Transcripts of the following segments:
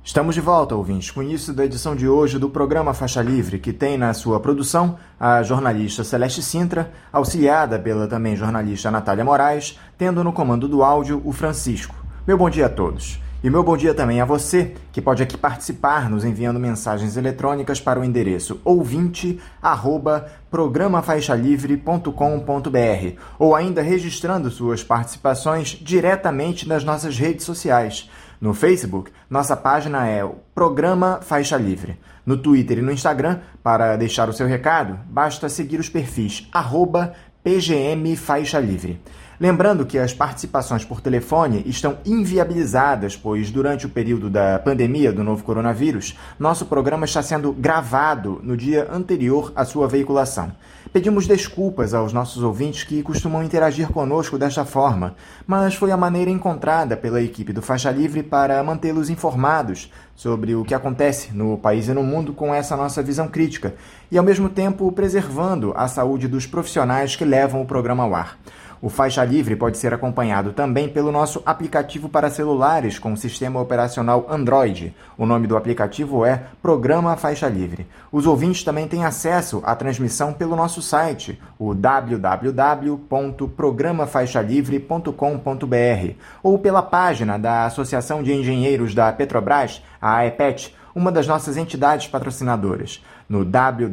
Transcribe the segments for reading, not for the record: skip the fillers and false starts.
Estamos de volta, ouvintes, com o início da edição de hoje do programa Faixa Livre, que tem na sua produção a jornalista Celeste Sintra, auxiliada pela também jornalista Natália Moraes, tendo no comando do áudio o Francisco. Meu bom dia a todos. E meu bom dia também a você, que pode aqui participar nos enviando mensagens eletrônicas para o endereço ouvinte@programafaixalivre.com.br ou ainda registrando suas participações diretamente nas nossas redes sociais. No Facebook, nossa página é o Programa Faixa Livre. No Twitter e no Instagram, para deixar o seu recado, basta seguir os perfis @PGM Faixa Livre. Lembrando que as participações por telefone estão inviabilizadas, pois durante o período da pandemia do novo coronavírus, nosso programa está sendo gravado no dia anterior à sua veiculação. Pedimos desculpas aos nossos ouvintes que costumam interagir conosco desta forma, mas foi a maneira encontrada pela equipe do Faixa Livre para mantê-los informados sobre o que acontece no país e no mundo com essa nossa visão crítica e, ao mesmo tempo, preservando a saúde dos profissionais que levam o programa ao ar. O Faixa Livre pode ser acompanhado também pelo nosso aplicativo para celulares com sistema operacional Android. O nome do aplicativo é Programa Faixa Livre. Os ouvintes também têm acesso à transmissão pelo nosso site, o www.programafaixalivre.com.br, ou pela página da Associação de Engenheiros da Petrobras, a AEPET, uma das nossas entidades patrocinadoras, no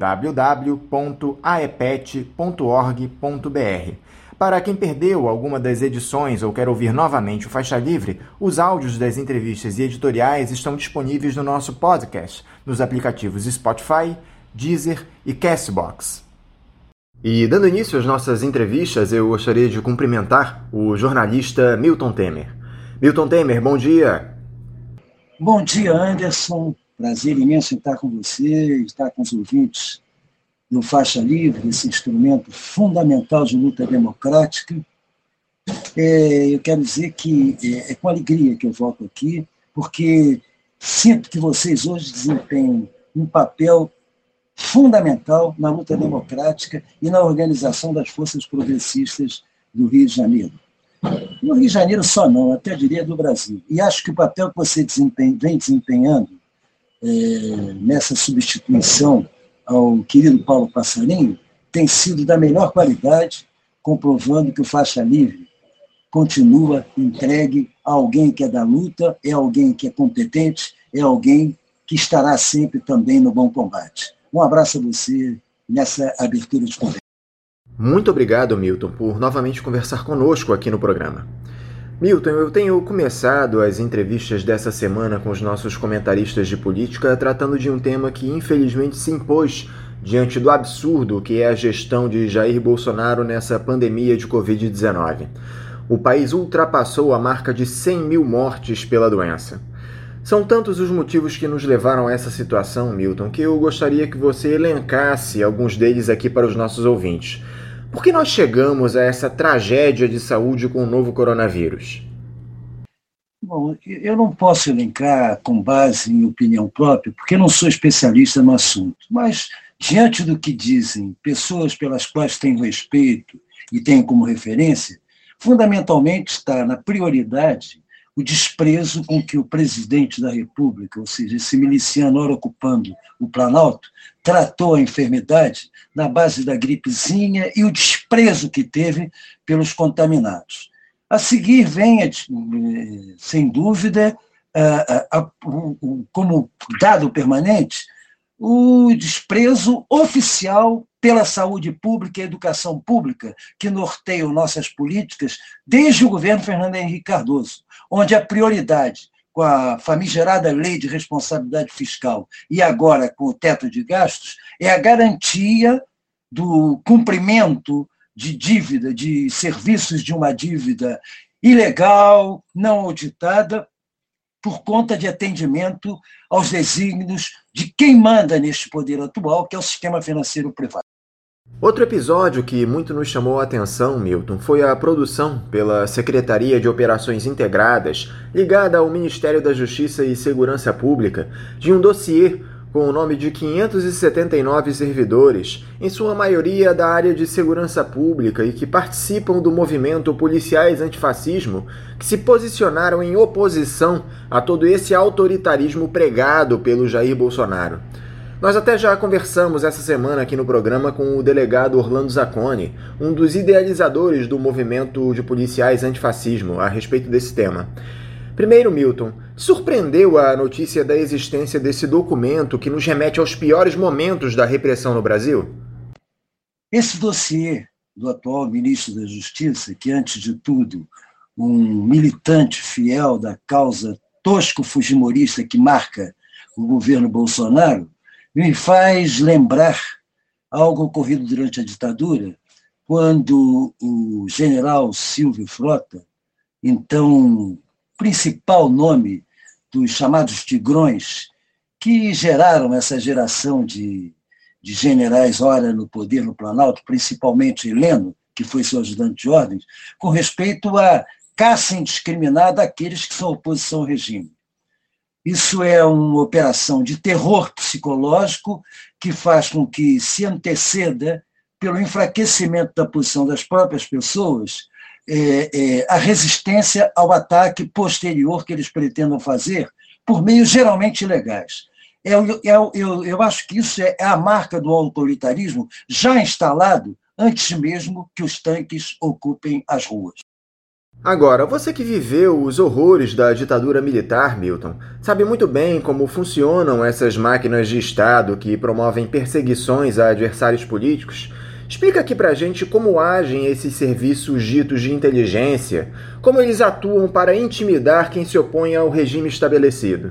www.aepet.org.br. Para quem perdeu alguma das edições ou quer ouvir novamente o Faixa Livre, os áudios das entrevistas e editoriais estão disponíveis no nosso podcast, nos aplicativos Spotify, Deezer e Castbox. E dando início às nossas entrevistas, eu gostaria de cumprimentar o jornalista Milton Temer. Milton Temer, bom dia! Bom dia, Anderson. Prazer imenso em estar com você, estar com os ouvintes no Faixa Livre, esse instrumento fundamental de luta democrática. Eu quero dizer que é com alegria que eu volto aqui, porque sinto que vocês hoje desempenham um papel fundamental na luta democrática e na organização das forças progressistas do Rio de Janeiro. No Rio de Janeiro só não, até diria do Brasil. E acho que o papel que você vem desempenhando nessa substituição ao querido Paulo Passarinho, tem sido da melhor qualidade, comprovando que o Faixa Livre continua entregue a alguém que é da luta, é alguém que é competente, é alguém que estará sempre também no bom combate. Um abraço a você nessa abertura de conversa. Muito obrigado, Milton, por novamente conversar conosco aqui no programa. Milton, eu tenho começado as entrevistas dessa semana com os nossos comentaristas de política tratando de um tema que infelizmente se impôs diante do absurdo que é a gestão de Jair Bolsonaro nessa pandemia de Covid-19. O país ultrapassou a marca de 100 mil mortes pela doença. São tantos os motivos que nos levaram a essa situação, Milton, que eu gostaria que você elencasse alguns deles aqui para os nossos ouvintes. Por que nós chegamos a essa tragédia de saúde com o novo coronavírus? Bom, eu não posso elencar com base em opinião própria, porque não sou especialista no assunto, mas diante do que dizem pessoas pelas quais tenho respeito e tenho como referência, fundamentalmente está na prioridade o desprezo com que o presidente da República, ou seja, esse miliciano ora ocupando o Planalto, tratou a enfermidade na base da gripezinha e o desprezo que teve pelos contaminados. A seguir vem, sem dúvida, como dado permanente, o desprezo oficial pela saúde pública e educação pública, que norteiam nossas políticas desde o governo Fernando Henrique Cardoso, onde a prioridade, com a famigerada lei de responsabilidade fiscal e agora com o teto de gastos, é a garantia do cumprimento de dívida, de serviços de uma dívida ilegal, não auditada, por conta de atendimento aos desígnios de quem manda neste poder atual, que é o sistema financeiro privado. Outro episódio que muito nos chamou a atenção, Milton, foi a produção pela Secretaria de Operações Integradas, ligada ao Ministério da Justiça e Segurança Pública, de um dossiê com o nome de 579 servidores, em sua maioria da área de segurança pública e que participam do movimento Policiais Antifascismo, que se posicionaram em oposição a todo esse autoritarismo pregado pelo Jair Bolsonaro. Nós até já conversamos essa semana aqui no programa com o delegado Orlando Zacconi, um dos idealizadores do movimento de policiais antifascismo, a respeito desse tema. Primeiro, Milton, surpreendeu a notícia da existência desse documento que nos remete aos piores momentos da repressão no Brasil? Esse dossiê do atual ministro da Justiça, que antes de tudo um militante fiel da causa tosco-fujimorista que marca o governo Bolsonaro, me faz lembrar algo ocorrido durante a ditadura, quando o general Silvio Frota, então principal nome dos chamados tigrões, que geraram essa geração de generais, ora no poder no Planalto, principalmente Heleno, que foi seu ajudante de ordens, com respeito à caça indiscriminada àqueles que são oposição ao regime. Isso é uma operação de terror psicológico que faz com que se anteceda, pelo enfraquecimento da posição das próprias pessoas, a resistência ao ataque posterior que eles pretendam fazer por meios geralmente ilegais. Eu acho que isso é a marca do autoritarismo já instalado antes mesmo que os tanques ocupem as ruas. Agora, você que viveu os horrores da ditadura militar, Milton, sabe muito bem como funcionam essas máquinas de Estado que promovem perseguições a adversários políticos. Explica aqui pra gente como agem esses serviços ditos de inteligência, como eles atuam para intimidar quem se opõe ao regime estabelecido.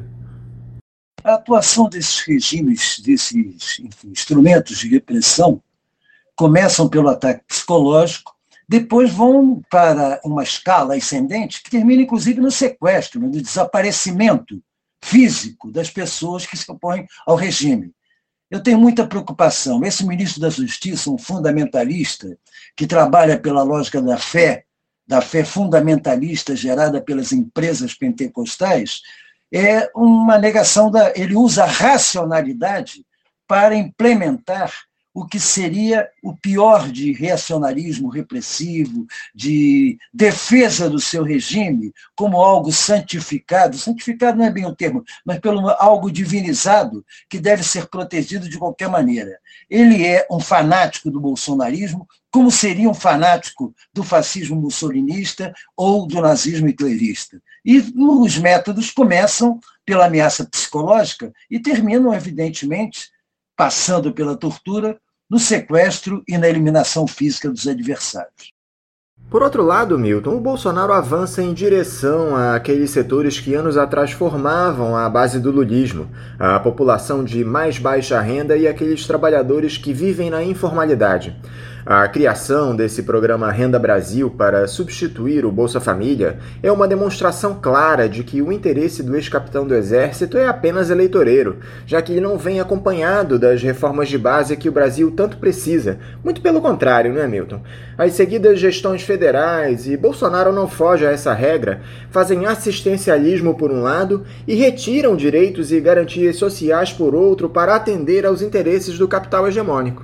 A atuação desses regimes, desses instrumentos de repressão, começam pelo ataque psicológico, depois vão para uma escala ascendente que termina, inclusive, no sequestro, no desaparecimento físico das pessoas que se opõem ao regime. Eu tenho muita preocupação. Esse ministro da Justiça, um fundamentalista, que trabalha pela lógica da fé fundamentalista gerada pelas empresas pentecostais, é uma negação ele usa a racionalidade para implementar o que seria o pior de reacionarismo repressivo, de defesa do seu regime, como algo santificado. Santificado não é bem o termo, mas pelo algo divinizado que deve ser protegido de qualquer maneira. Ele é um fanático do bolsonarismo, como seria um fanático do fascismo mussolinista ou do nazismo hitlerista. E os métodos começam pela ameaça psicológica e terminam, evidentemente, passando pela tortura, no sequestro e na eliminação física dos adversários. Por outro lado, Milton, o Bolsonaro avança em direção àqueles setores que anos atrás formavam a base do lulismo, a população de mais baixa renda e aqueles trabalhadores que vivem na informalidade. A criação desse programa Renda Brasil para substituir o Bolsa Família é uma demonstração clara de que o interesse do ex-capitão do Exército é apenas eleitoreiro, já que ele não vem acompanhado das reformas de base que o Brasil tanto precisa. Muito pelo contrário, não é, Milton? As seguidas gestões federais, e Bolsonaro não foge a essa regra, fazem assistencialismo por um lado e retiram direitos e garantias sociais por outro para atender aos interesses do capital hegemônico.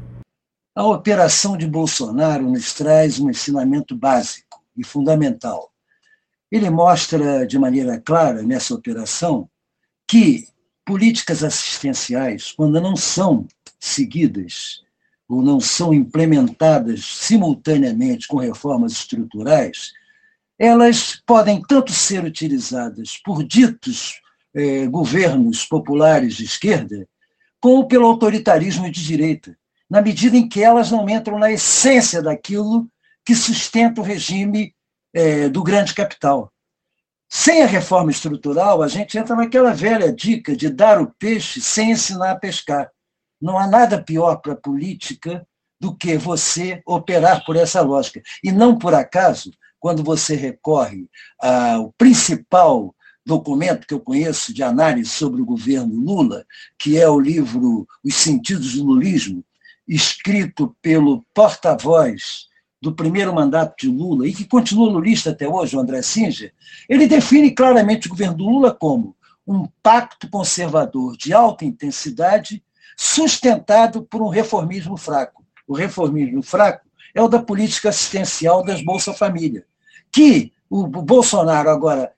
A operação de Bolsonaro nos traz um ensinamento básico e fundamental. Ele mostra de maneira clara nessa operação que políticas assistenciais, quando não são seguidas ou não são implementadas simultaneamente com reformas estruturais, elas podem tanto ser utilizadas por ditos governos populares de esquerda, como pelo autoritarismo de direita, na medida em que elas não entram na essência daquilo que sustenta o regime do grande capital. Sem a reforma estrutural, a gente entra naquela velha dica de dar o peixe sem ensinar a pescar. Não há nada pior para a política do que você operar por essa lógica. E não por acaso, quando você recorre ao principal documento que eu conheço de análise sobre o governo Lula, que é o livro Os Sentidos do Lulismo, escrito pelo porta-voz do primeiro mandato de Lula, e que continua lulista até hoje, o André Singer, ele define claramente o governo do Lula como um pacto conservador de alta intensidade sustentado por um reformismo fraco. O reformismo fraco é o da política assistencial das Bolsa Família, que o Bolsonaro agora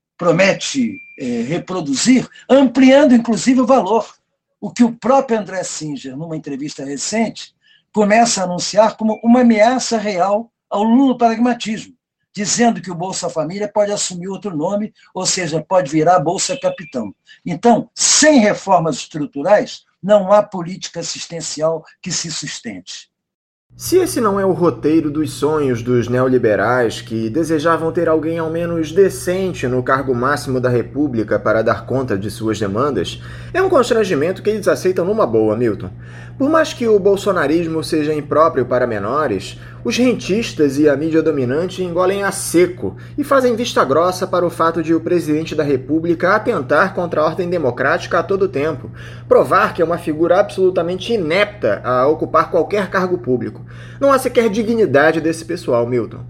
promete reproduzir, ampliando, inclusive, o valor. O que o próprio André Singer, numa entrevista recente, começa a anunciar como uma ameaça real ao lulopragmatismo, dizendo que o Bolsa Família pode assumir outro nome, ou seja, pode virar Bolsa Capitão. Então, sem reformas estruturais, não há política assistencial que se sustente. Se esse não é o roteiro dos sonhos dos neoliberais que desejavam ter alguém ao menos decente no cargo máximo da República para dar conta de suas demandas, é um constrangimento que eles aceitam numa boa, Milton. Por mais que o bolsonarismo seja impróprio para menores, os rentistas e a mídia dominante engolem a seco e fazem vista grossa para o fato de o presidente da República atentar contra a ordem democrática a todo tempo, provar que é uma figura absolutamente inepta a ocupar qualquer cargo público. Não há sequer dignidade desse pessoal, Milton.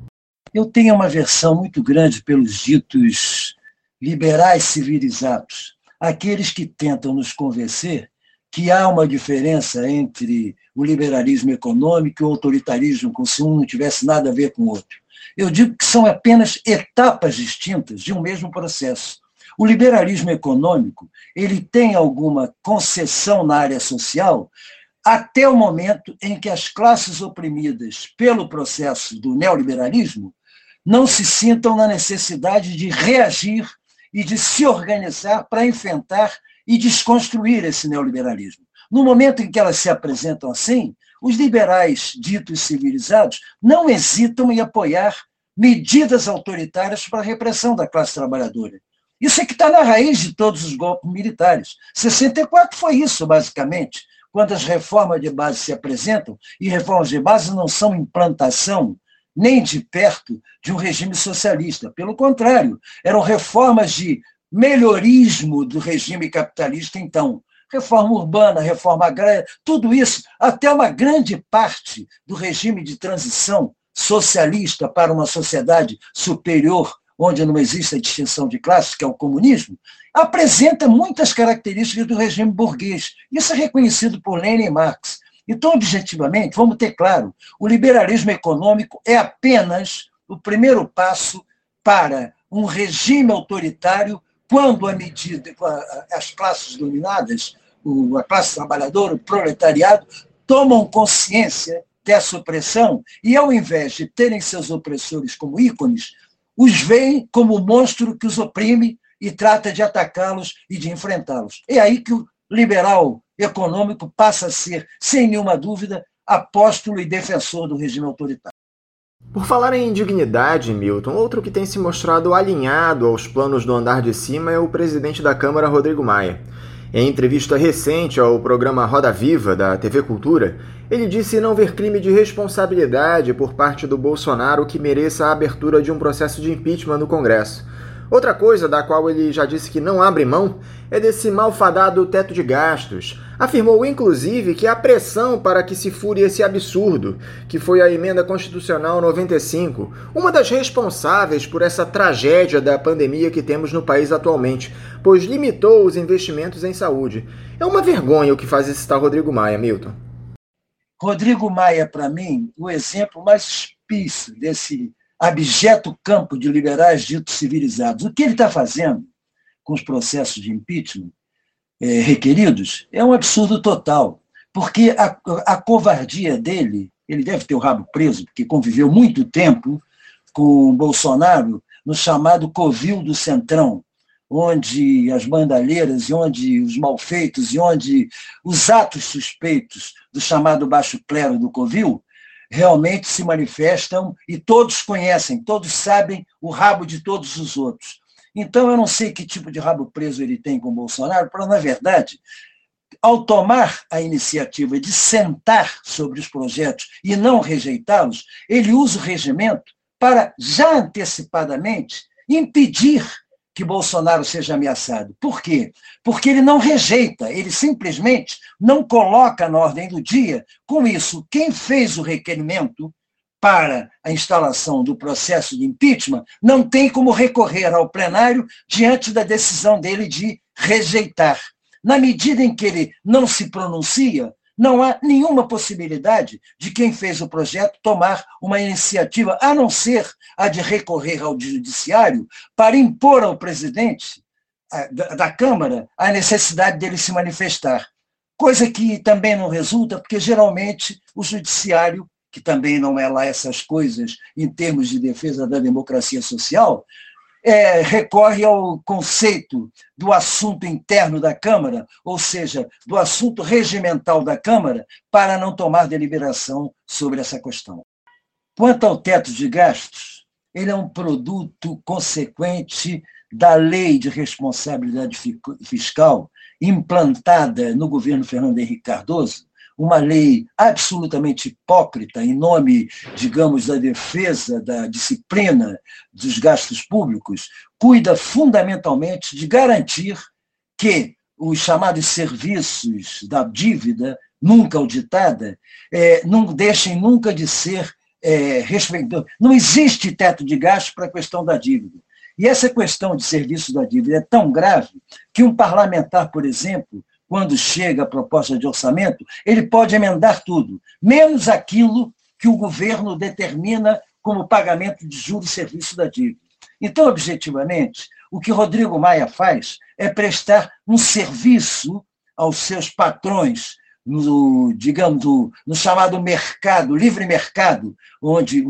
Eu tenho uma aversão muito grande pelos ditos liberais civilizados, aqueles que tentam nos convencer que há uma diferença entre o liberalismo econômico e o autoritarismo, como se um não tivesse nada a ver com o outro. Eu digo que são apenas etapas distintas de um mesmo processo. O liberalismo econômico, ele tem alguma concessão na área social até o momento em que as classes oprimidas pelo processo do neoliberalismo não se sintam na necessidade de reagir e de se organizar para enfrentar e desconstruir esse neoliberalismo. No momento em que elas se apresentam assim, os liberais ditos civilizados não hesitam em apoiar medidas autoritárias para a repressão da classe trabalhadora. Isso é que está na raiz de todos os golpes militares. 64 foi isso, basicamente, quando as reformas de base se apresentam, e reformas de base não são implantação nem de perto de um regime socialista. Pelo contrário, eram reformas de melhorismo do regime capitalista, então. Reforma urbana, reforma agrária, tudo isso, até uma grande parte do regime de transição socialista para uma sociedade superior, onde não existe a distinção de classes, que é o comunismo, apresenta muitas características do regime burguês. Isso é reconhecido por Lenin e Marx. Então, objetivamente, vamos ter claro, o liberalismo econômico é apenas o primeiro passo para um regime autoritário quando as classes dominadas, a classe trabalhadora, o proletariado, tomam consciência dessa opressão e, ao invés de terem seus opressores como ícones, os veem como o monstro que os oprime e trata de atacá-los e de enfrentá-los. É aí que o liberal econômico passa a ser, sem nenhuma dúvida, apóstolo e defensor do regime autoritário. Por falar em dignidade, Milton, outro que tem se mostrado alinhado aos planos do andar de cima é o presidente da Câmara, Rodrigo Maia. Em entrevista recente ao programa Roda Viva, da TV Cultura, ele disse não ver crime de responsabilidade por parte do Bolsonaro que mereça a abertura de um processo de impeachment no Congresso. Outra coisa da qual ele já disse que não abre mão é desse malfadado teto de gastos. Afirmou, inclusive, que há pressão para que se fure esse absurdo, que foi a Emenda Constitucional 95, uma das responsáveis por essa tragédia da pandemia que temos no país atualmente, pois limitou os investimentos em saúde. É uma vergonha o que faz esse tal Rodrigo Maia, Milton. Rodrigo Maia, para mim, o exemplo mais expício desse abjeto campo de liberais ditos civilizados. O que ele está fazendo com os processos de impeachment requeridos é um absurdo total, porque a covardia dele, ele deve ter o rabo preso, porque conviveu muito tempo com Bolsonaro no chamado covil do Centrão, onde as bandalheiras e onde os malfeitos e onde os atos suspeitos do chamado baixo clero do covil realmente se manifestam e todos conhecem, todos sabem o rabo de todos os outros. Então, eu não sei que tipo de rabo preso ele tem com o Bolsonaro, para, na verdade, ao tomar a iniciativa de sentar sobre os projetos e não rejeitá-los, ele usa o regimento para, já antecipadamente, impedir que Bolsonaro seja ameaçado. Por quê? Porque ele não rejeita, ele simplesmente não coloca na ordem do dia. Com isso, quem fez o requerimento para a instalação do processo de impeachment, não tem como recorrer ao plenário diante da decisão dele de rejeitar. Na medida em que ele não se pronuncia, não há nenhuma possibilidade de quem fez o projeto tomar uma iniciativa, a não ser a de recorrer ao judiciário para impor ao presidente da Câmara a necessidade dele se manifestar. Coisa que também não resulta, porque geralmente o judiciário, que também não é lá essas coisas em termos de defesa da democracia social, recorre ao conceito do assunto interno da Câmara, ou seja, do assunto regimental da Câmara, para não tomar deliberação sobre essa questão. Quanto ao teto de gastos, ele é um produto consequente da Lei de Responsabilidade Fiscal implantada no governo Fernando Henrique Cardoso, uma lei absolutamente hipócrita em nome, digamos, da defesa da disciplina dos gastos públicos, cuida fundamentalmente de garantir que os chamados serviços da dívida nunca auditada não deixem nunca de ser respeitados. Não existe teto de gastos para a questão da dívida. E essa questão de serviço da dívida é tão grave que um parlamentar, por exemplo, quando chega a proposta de orçamento, ele pode emendar tudo, menos aquilo que o governo determina como pagamento de juros e serviço da dívida. Então, objetivamente, o que Rodrigo Maia faz é prestar um serviço aos seus patrões, digamos, no chamado mercado, livre mercado, onde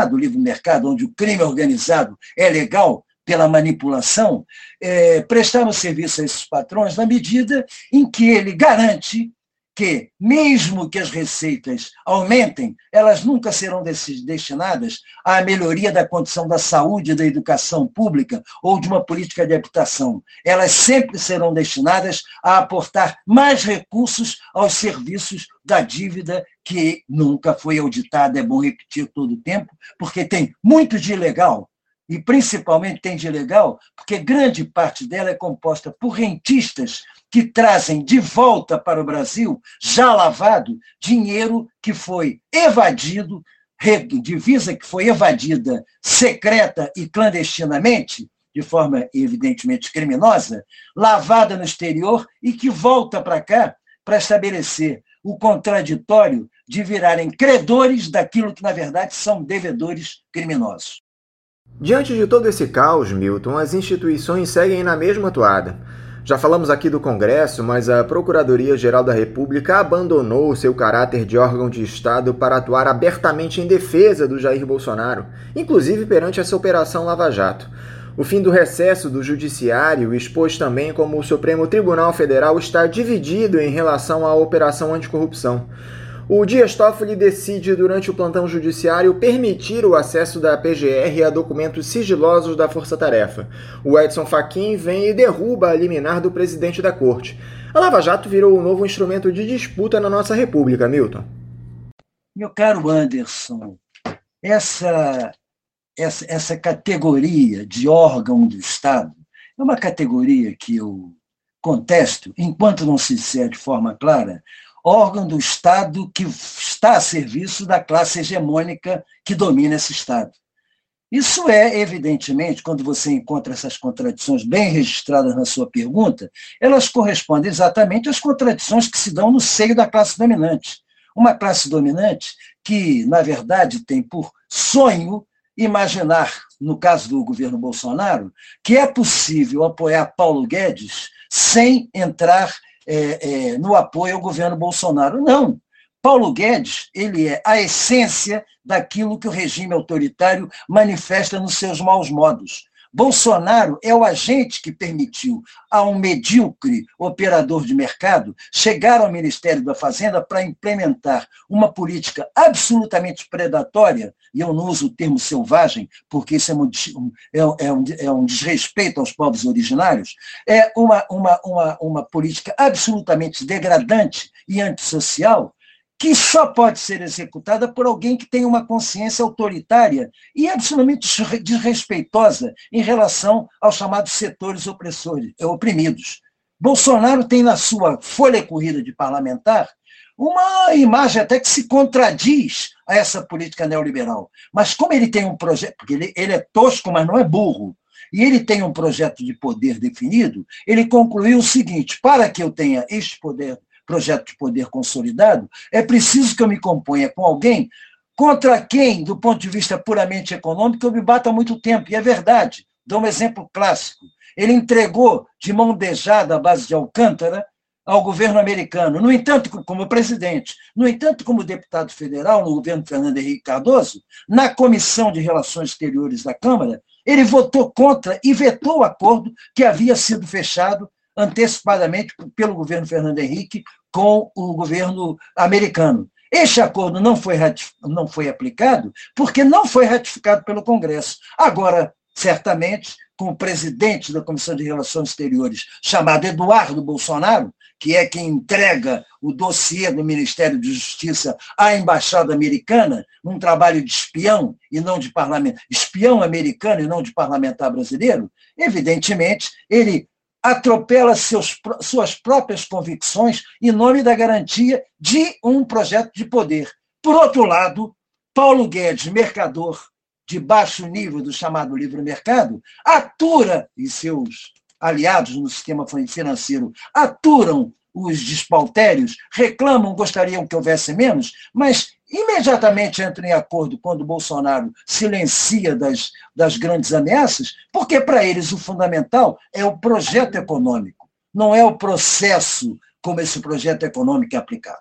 o crime organizado é legal, pela manipulação, prestar um serviço a esses patrões na medida em que ele garante que, mesmo que as receitas aumentem, elas nunca serão destinadas à melhoria da condição da saúde, da educação pública ou de uma política de habitação. Elas sempre serão destinadas a aportar mais recursos aos serviços da dívida que nunca foi auditada, é bom repetir todo o tempo, porque tem muito de ilegal, e principalmente tem de ilegal, porque grande parte dela é composta por rentistas que trazem de volta para o Brasil, já lavado, dinheiro que foi evadido, divisa que foi evadida secreta e clandestinamente, de forma evidentemente criminosa, lavada no exterior e que volta para cá para estabelecer o contraditório de virarem credores daquilo que, na verdade, são devedores criminosos. Diante de todo esse caos, Milton, as instituições seguem na mesma toada. Já falamos aqui do Congresso, mas a Procuradoria-Geral da República abandonou seu caráter de órgão de Estado para atuar abertamente em defesa do Jair Bolsonaro, inclusive perante essa Operação Lava Jato. O fim do recesso do Judiciário expôs também como o Supremo Tribunal Federal está dividido em relação à Operação Anticorrupção. O Dias Toffoli decide, durante o plantão judiciário, permitir o acesso da PGR a documentos sigilosos da Força Tarefa. O Edson Fachin vem e derruba a liminar do presidente da Corte. A Lava Jato virou um novo instrumento de disputa na nossa República, Milton. Meu caro Anderson, essa categoria de órgão do Estado é uma categoria que eu contesto, enquanto não se disser de forma clara, órgão do Estado que está a serviço da classe hegemônica que domina esse Estado. Isso evidentemente, quando você encontra essas contradições bem registradas na sua pergunta, elas correspondem exatamente às contradições que se dão no seio da classe dominante. Uma classe dominante que, na verdade, tem por sonho imaginar, no caso do governo Bolsonaro, que é possível apoiar Paulo Guedes sem entrar no apoio ao governo Bolsonaro. Não. Paulo Guedes, ele é a essência daquilo que o regime autoritário manifesta nos seus maus modos. Bolsonaro é o agente que permitiu a um medíocre operador de mercado chegar ao Ministério da Fazenda para implementar uma política absolutamente predatória, e eu não uso o termo selvagem, porque isso é um desrespeito aos povos originários, é uma política absolutamente degradante e antissocial, que só pode ser executada por alguém que tem uma consciência autoritária e absolutamente desrespeitosa em relação aos chamados setores oprimidos. Bolsonaro tem na sua folha corrida de parlamentar uma imagem até que se contradiz a essa política neoliberal. Mas como ele tem um projeto, porque ele é tosco, mas não é burro, e ele tem um projeto de poder definido, ele concluiu o seguinte: para que eu tenha este projeto de poder consolidado, é preciso que eu me componha com alguém contra quem, do ponto de vista puramente econômico, eu me bato há muito tempo. E é verdade. Dou um exemplo clássico. Ele entregou de mão beijada a base de Alcântara ao governo americano, no entanto, como presidente, no entanto, como deputado federal no governo Fernando Henrique Cardoso, na Comissão de Relações Exteriores da Câmara, ele votou contra e vetou o acordo que havia sido fechado antecipadamente pelo governo Fernando Henrique com o governo americano. Este acordo não foi aplicado porque não foi ratificado pelo Congresso. Agora, certamente, com o presidente da Comissão de Relações Exteriores, chamado Eduardo Bolsonaro, que é quem entrega o dossiê do Ministério da Justiça à Embaixada Americana, um trabalho de espião e não de parlamentar, espião americano e não de parlamentar brasileiro, evidentemente, ele atropela suas próprias convicções em nome da garantia de um projeto de poder. Por outro lado, Paulo Guedes, mercador de baixo nível do chamado livre mercado, atura, e seus aliados no sistema financeiro aturam os despauterios, reclamam, gostariam que houvesse menos, mas imediatamente entram em acordo quando Bolsonaro silencia das grandes ameaças, porque para eles o fundamental é o projeto econômico, não é o processo como esse projeto econômico é aplicado.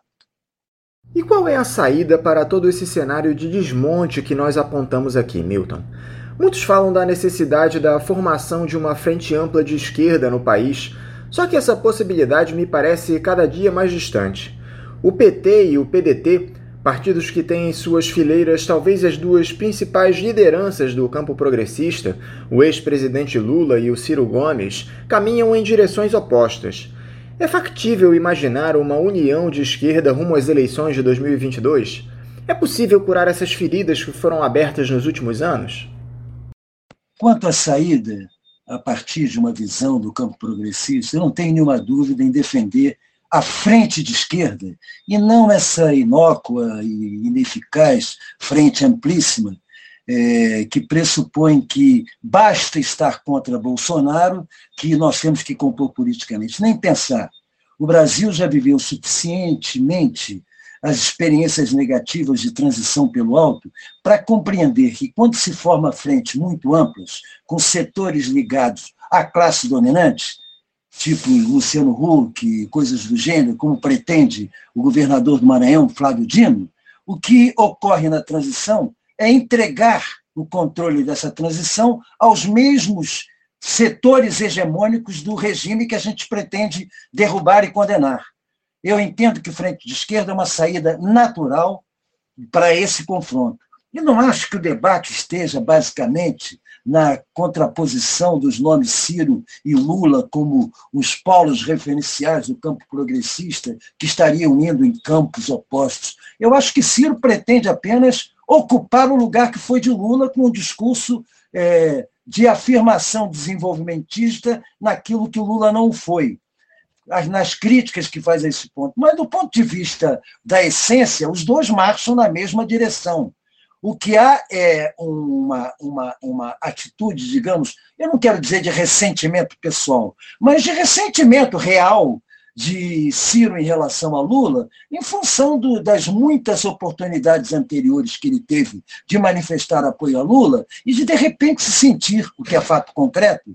E qual é a saída para todo esse cenário de desmonte que nós apontamos aqui, Milton? Muitos falam da necessidade da formação de uma frente ampla de esquerda no país, só que essa possibilidade me parece cada dia mais distante. O PT e o PDT, partidos que têm em suas fileiras talvez as duas principais lideranças do campo progressista, o ex-presidente Lula e o Ciro Gomes, caminham em direções opostas. É factível imaginar uma união de esquerda rumo às eleições de 2022? É possível curar essas feridas que foram abertas nos últimos anos? Quanto à saída, a partir de uma visão do campo progressista, eu não tenho nenhuma dúvida em defender a frente de esquerda, e não essa inócua e ineficaz frente amplíssima, que pressupõe que basta estar contra Bolsonaro, que nós temos que compor politicamente. Nem pensar. O Brasil já viveu suficientemente as experiências negativas de transição pelo alto para compreender que, quando se forma frentes muito amplas, com setores ligados à classe dominante, tipo Luciano Huck, coisas do gênero, como pretende o governador do Maranhão, Flávio Dino, o que ocorre na transição é entregar o controle dessa transição aos mesmos setores hegemônicos do regime que a gente pretende derrubar e condenar. Eu entendo que frente de esquerda é uma saída natural para esse confronto. E não acho que o debate esteja basicamente na contraposição dos nomes Ciro e Lula como os polos referenciais do campo progressista que estariam indo em campos opostos. Eu acho que Ciro pretende apenas ocupar o lugar que foi de Lula com um discurso de afirmação desenvolvimentista naquilo que o Lula não foi, nas críticas que faz a esse ponto. Mas, do ponto de vista da essência, os dois marcham na mesma direção. O que há é uma atitude, digamos, eu não quero dizer de ressentimento pessoal, mas de ressentimento real de Ciro em relação a Lula, em função das muitas oportunidades anteriores que ele teve de manifestar apoio a Lula e de repente, se sentir, o que é fato concreto,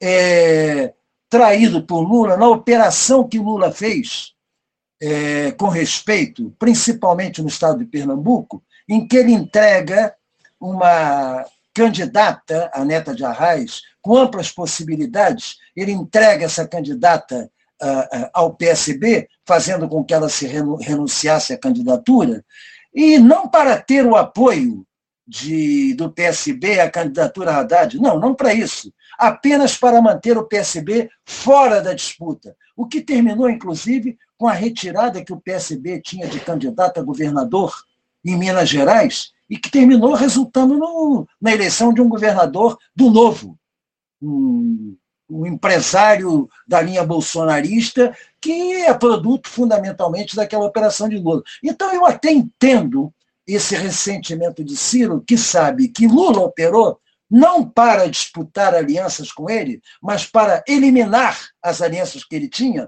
traído por Lula na operação que Lula fez com respeito, principalmente no estado de Pernambuco, em que ele entrega uma candidata, a Neta de Arraes, com amplas possibilidades, ele entrega essa candidata ao PSB, fazendo com que ela se renunciasse à candidatura, e não para ter o apoio do PSB à candidatura Haddad, não para isso, apenas para manter o PSB fora da disputa, o que terminou, inclusive, com a retirada que o PSB tinha de candidato a governador em Minas Gerais, e que terminou resultando na eleição de um governador do Novo, um o empresário da linha bolsonarista, que é produto fundamentalmente daquela operação de Lula. Então, eu até entendo esse ressentimento de Ciro, que sabe que Lula operou não para disputar alianças com ele, mas para eliminar as alianças que ele tinha,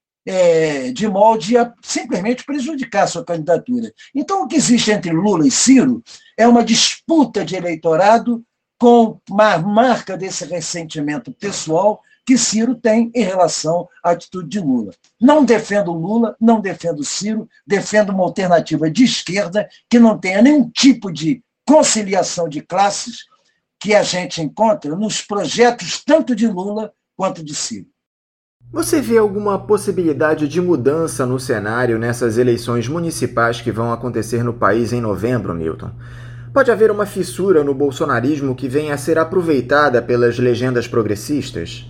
de molde a simplesmente prejudicar a sua candidatura. Então, o que existe entre Lula e Ciro é uma disputa de eleitorado com uma marca desse ressentimento pessoal que Ciro tem em relação à atitude de Lula. Não defendo Lula, não defendo Ciro, defendo uma alternativa de esquerda que não tenha nenhum tipo de conciliação de classes que a gente encontra nos projetos tanto de Lula quanto de Ciro. Você vê alguma possibilidade de mudança no cenário nessas eleições municipais que vão acontecer no país em novembro, Milton? Pode haver uma fissura no bolsonarismo que venha a ser aproveitada pelas legendas progressistas?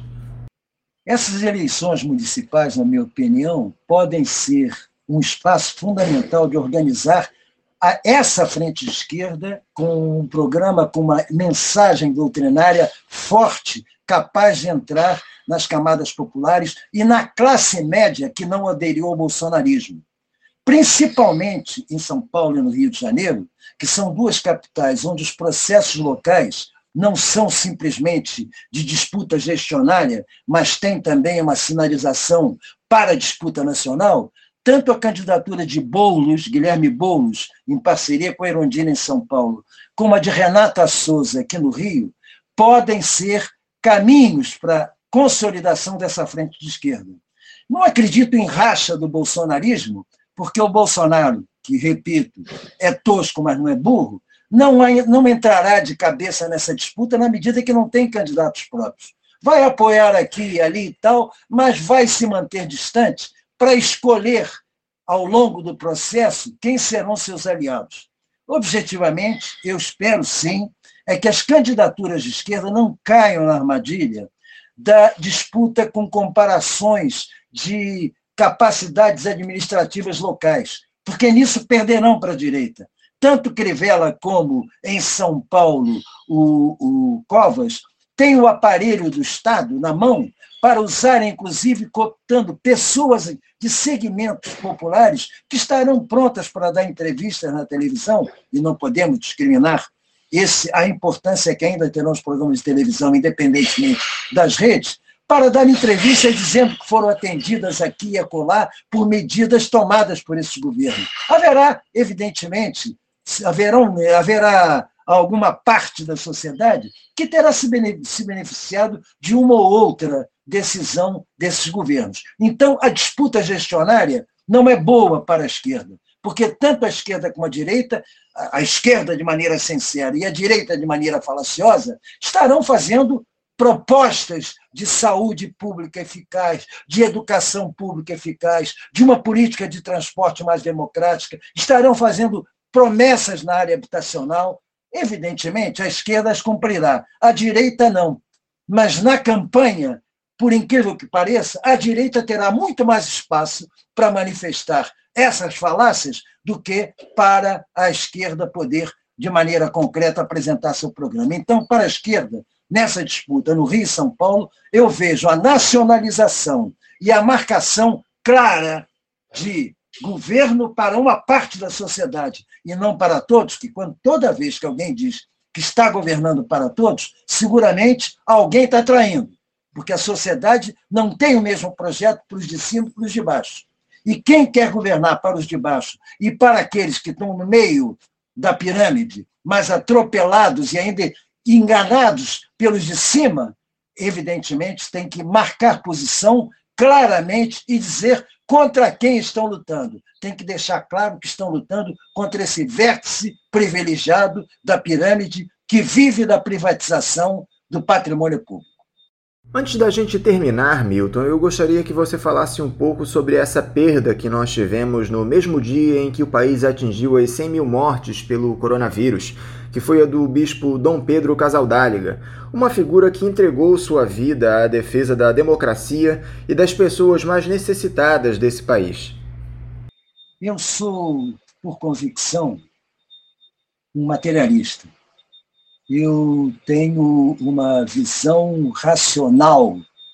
Essas eleições municipais, na minha opinião, podem ser um espaço fundamental de organizar essa frente de esquerda com um programa, com uma mensagem doutrinária forte, capaz de entrar nas camadas populares e na classe média que não aderiu ao bolsonarismo. Principalmente em São Paulo e no Rio de Janeiro, que são duas capitais onde os processos locais não são simplesmente de disputa gestionária, mas tem também uma sinalização para a disputa nacional. Tanto a candidatura de Boulos, Guilherme Boulos, em parceria com a Erundina em São Paulo, como a de Renata Souza aqui no Rio, podem ser caminhos para a consolidação dessa frente de esquerda. Não acredito em racha do bolsonarismo, porque o Bolsonaro, que, repito, é tosco, mas não é burro, não entrará de cabeça nessa disputa na medida que não tem candidatos próprios. Vai apoiar aqui e ali e tal, mas vai se manter distante para escolher, ao longo do processo, quem serão seus aliados. Objetivamente, eu espero, sim, que as candidaturas de esquerda não caiam na armadilha da disputa com comparações de capacidades administrativas locais, porque nisso perderão para a direita. Tanto Crivella como, em São Paulo, o Covas, têm o aparelho do Estado na mão para usar, inclusive, cooptando pessoas de segmentos populares que estarão prontas para dar entrevistas na televisão, e não podemos discriminar a importância que ainda terão os programas de televisão, independentemente das redes, para dar entrevistas dizendo que foram atendidas aqui e acolá por medidas tomadas por esses governos. Haverá, evidentemente, haverá alguma parte da sociedade que terá se beneficiado de uma ou outra decisão desses governos. Então, a disputa gestionária não é boa para a esquerda, porque tanto a esquerda como a esquerda de maneira sincera e a direita de maneira falaciosa, estarão fazendo propostas de saúde pública eficaz, de educação pública eficaz, de uma política de transporte mais democrática, estarão fazendo promessas na área habitacional. Evidentemente, a esquerda as cumprirá, a direita não. Mas na campanha, por incrível que pareça, a direita terá muito mais espaço para manifestar essas falácias do que para a esquerda poder, de maneira concreta, apresentar seu programa. Então, para a esquerda, nessa disputa no Rio e São Paulo, eu vejo a nacionalização e a marcação clara de governo para uma parte da sociedade e não para todos, que toda vez que alguém diz que está governando para todos, seguramente alguém está traindo, porque a sociedade não tem o mesmo projeto para os de cima e para os de baixo. E quem quer governar para os de baixo e para aqueles que estão no meio da pirâmide, mas atropelados e ainda enganados pelos de cima, evidentemente tem que marcar posição claramente e dizer contra quem estão lutando. Tem que deixar claro que estão lutando contra esse vértice privilegiado da pirâmide que vive da privatização do patrimônio público. Antes da gente terminar, Milton, eu gostaria que você falasse um pouco sobre essa perda que nós tivemos no mesmo dia em que o país atingiu as 100 mil mortes pelo coronavírus, que foi a do bispo Dom Pedro Casaldáliga, uma figura que entregou sua vida à defesa da democracia e das pessoas mais necessitadas desse país. Eu sou, por convicção, um materialista. Eu tenho uma visão racional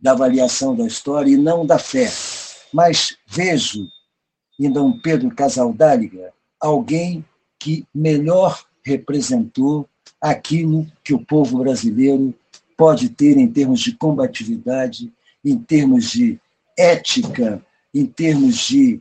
da avaliação da história e não da fé. Mas vejo em Dom Pedro Casaldáliga alguém que melhor representou aquilo que o povo brasileiro pode ter em termos de combatividade, em termos de ética, em termos de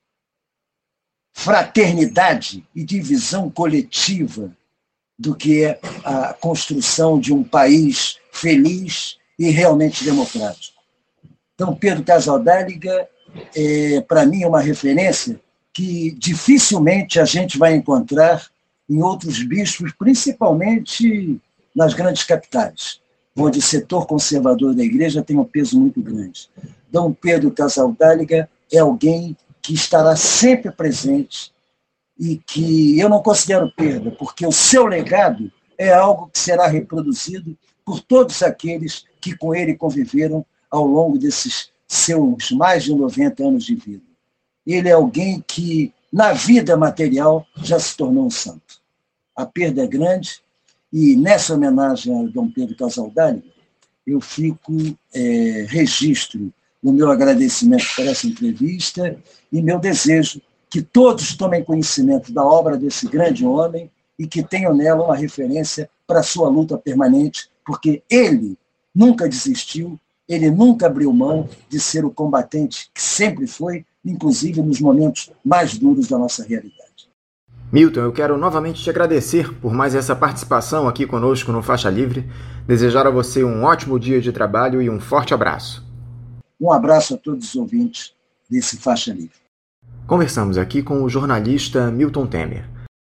fraternidade e de visão coletiva do que é a construção de um país feliz e realmente democrático. Então, Pedro Casaldáliga é, para mim, uma referência que dificilmente a gente vai encontrar em outros bispos, principalmente nas grandes capitais, onde o setor conservador da igreja tem um peso muito grande. Dom Pedro Casaldáliga é alguém que estará sempre presente e que eu não considero perda, porque o seu legado é algo que será reproduzido por todos aqueles que com ele conviveram ao longo desses seus mais de 90 anos de vida. Ele é alguém que, na vida material, já se tornou um santo. A perda é grande e, nessa homenagem a Dom Pedro Casaldáliga, eu registro o meu agradecimento por essa entrevista e meu desejo que todos tomem conhecimento da obra desse grande homem e que tenham nela uma referência para a sua luta permanente, porque ele nunca desistiu, ele nunca abriu mão de ser o combatente que sempre foi, inclusive nos momentos mais duros da nossa realidade. Milton, eu quero novamente te agradecer por mais essa participação aqui conosco no Faixa Livre, desejar a você um ótimo dia de trabalho e um forte abraço. Um abraço a todos os ouvintes desse Faixa Livre. Conversamos aqui com o jornalista Milton Temer.